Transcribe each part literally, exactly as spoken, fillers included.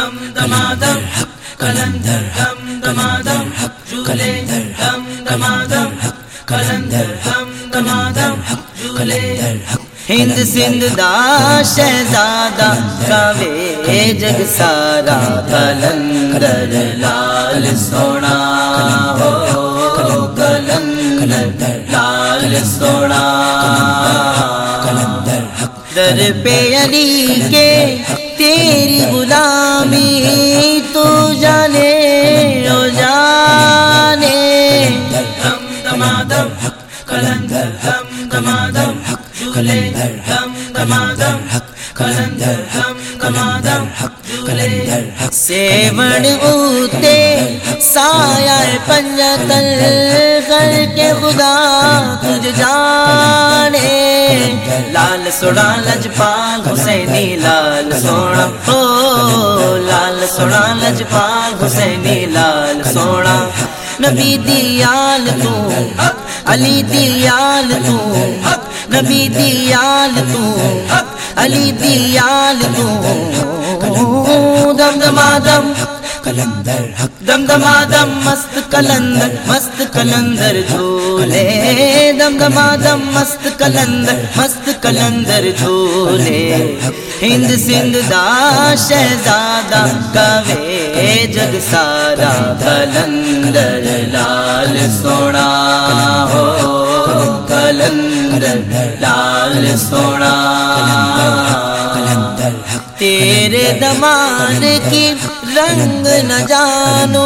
دم دمادم کلندر دم دمادم جھولے دم دمادم کلندر دم دمادم جھولے ہند سندھ دا شہزادہ گاوے جگ سارا کلندر لال سونا ہو کلندر لال سونا در پہ علی کے تیری غلامی تو جانے او جانے دم دمادم کلندر دم دمادم جھولے دم دمادم کلندر دم دمادم کلندر سیوڑ اوتے سایہ پنجتل کر کے خدا تجھ جانے لال سونا لجپال حسینی لال سونا ہو لال سونا لجپال حسینی لال سونا نبی دی آل تو علی دی آل تو نبی دی آل تو علی دی آل تو دم دمادم کلندر دم دمادم مست کلندر مست کلندر جھولے دم دمادم مست کلندر مست کلندر جھولے ہند سندھ دا شہزادہ گاوے جگ سارا کلندر لال سونا ہو کلندر لال سونا تیرے دمان کی رنگ نہ جانو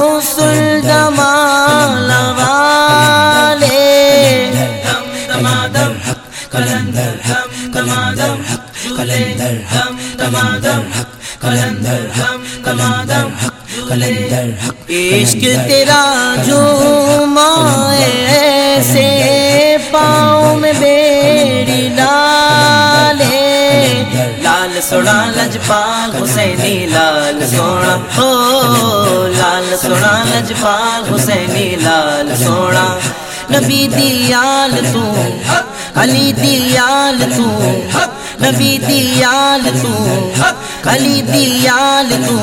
سلطمان والے دم دمادم کلندر دم دمادم کلندر دم دمادم کلندر دم دمادم کلندر عشق تیرا جھومائے ایسے پاؤں میں بیڑی ڈالے لال سونا لجپال حسینی لال سونا ہو لال سونا لجپال حسینی لال سونا نبی دی آل تو علی دی آل تو نبی دی آل تو علی دی آل تو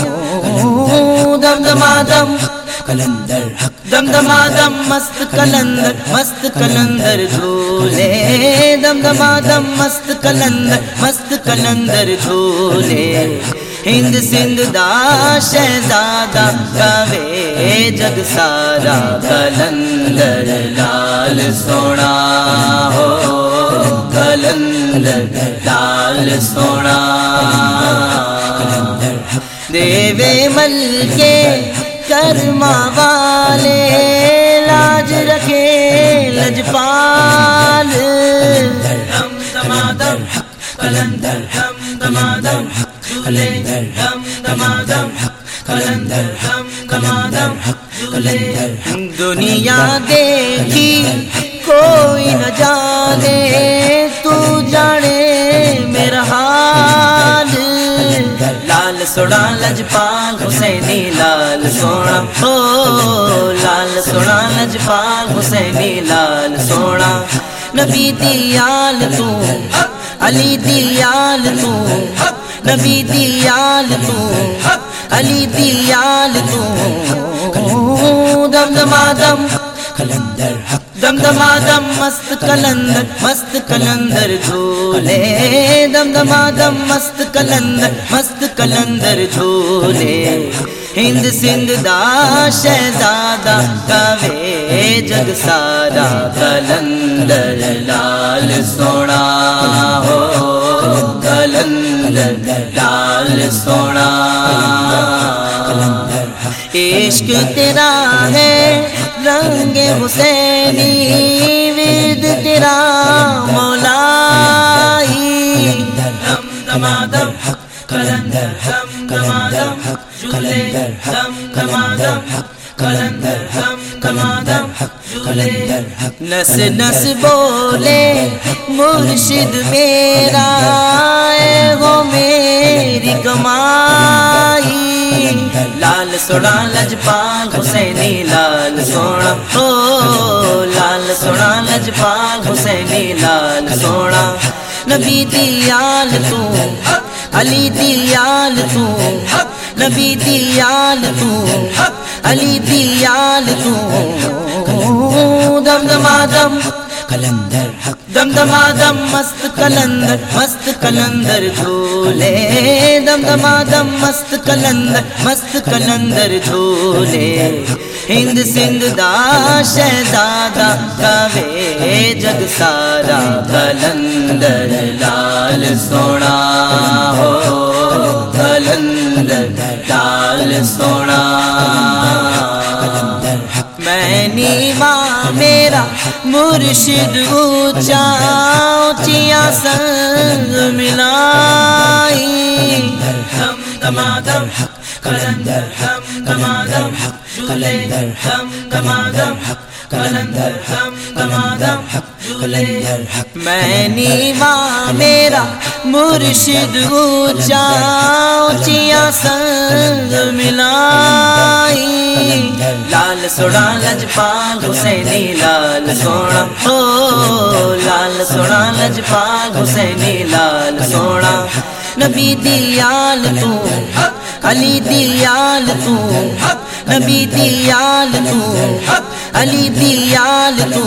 دم دمادم کلندر دم دمادم مست کلندر مست کلندر جھولے دم دمادم مست کلندر مست کلندر جھولے ہند سندھ دا شہزادہ گاوے جگ سارا کلندر لال سونا ہو کلندر لال سونا دیوے مل کے کرما والے لاج رکھے لجپال دم دمادم کلندر دم دمادم جھولے دم دمادم کلندر دم دمادم جھولے دنیا دیکھی کوئی نہ جانے تو جانے میرا حال لال سونا لجپال حسینی لال سونا ہو لال سونا لجپال حسینی لال سونا نبی دی آل تو علی دی آل تو نبی دی آل تو علی دی آل تو دم دمادم کلندر دم دمادم مست کلندر مست کلندر جھولے دم دمادم مست کلندر مست کلندر جھولے ہند سندھ دا شہزادہ گاوے جگ سارا کلندر لال سونا ہو کلندر لال سونا عشق تیرا ہے رنگ حسینی ورد تیرا مولائی دم دمادم کلندر دم دمادم جھولے دم دمادم کلندر دم دمادم جھولے نس نس بولے مرشد میرا اے ہو میری کمائی لال سونا لجپال حسینی لال سونا ہو لال سونا لجپال حسینی لال سونا نبی دی آل تو علی دیال تو نبی دیال تو علی دیال تو دم دم آدم کلندر حق دم دم آدم مست کلندر مست کلندر جھولے دم دم آدم مست کلندر مست کلندر جھولے ہند سندھ دا شہزادہ گاوے جگ سارا کلندر لال سونا ہو کلندر لال سونا میں نیواں میرا مرشد اونچا اونچیاں سنگ ملائی دم دم آدم کلندر دم دم آدم جھولے دم دم آدم کلندر دم دم آدم جھولے میں نیواں میرا مرشد اونچا اونچیاں سنگ ملائی لال سونا لجپال حسینی لال سونا ہو لال سونا لجپال حسینی لال سونا نبی دیال تو علی دیال تو نبی دیال تو علی دیال تو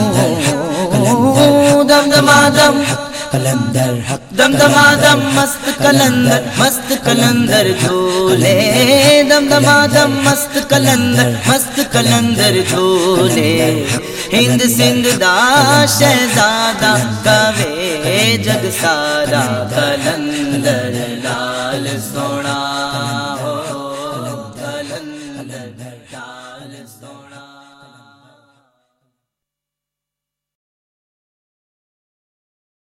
دم دم آدم کلندر حق دم دم آدم مست کلندر مست کلندر جھولے دم دم آدم مست کلندر مست کلندر جھولے ہند سندھ دا شہزادہ گاوے جگ سارا کلندر لال سونا